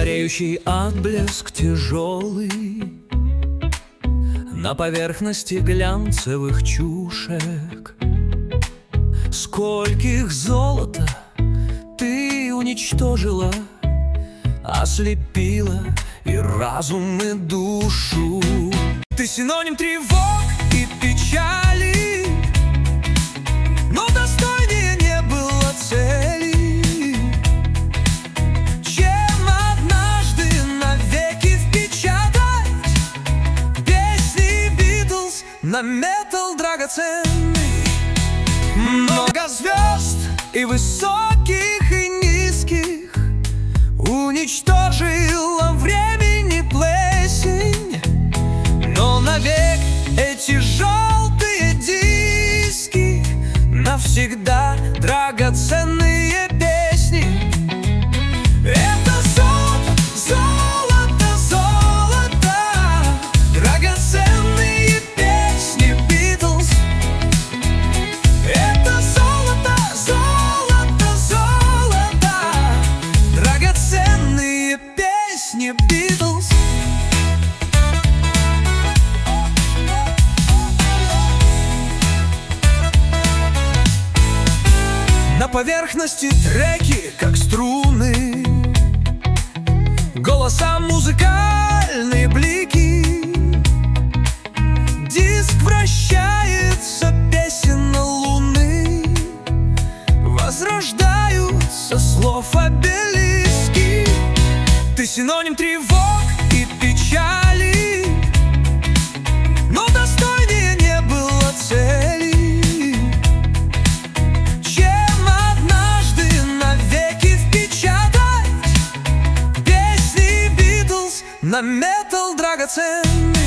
Стареющий отблеск тяжелый на поверхности глянцевых чушек. Скольких золота ты уничтожила, ослепила и разум, и душу. Ты синоним тревог и печали, но достойнее не было цели, чем однажды навеки впечатать песни Битлз на металл драгоценный. Много звезд и высоких, и низких уничтожила времени плесень, но навек эти желтые диски навсегда драгоценные песни. Это золото, золото, драгоценные песни Битлз. Это золото, золото, золото, драгоценные песни Битлз. На поверхности треки, как струны, голоса, музыкальные блики. Диск вращается, песен луны возрождаются слов обелиски. Ты синоним тревог и печали, но достойнее не было цели, чем однажды навеки впечатать песни Битлз на металл драгоценный.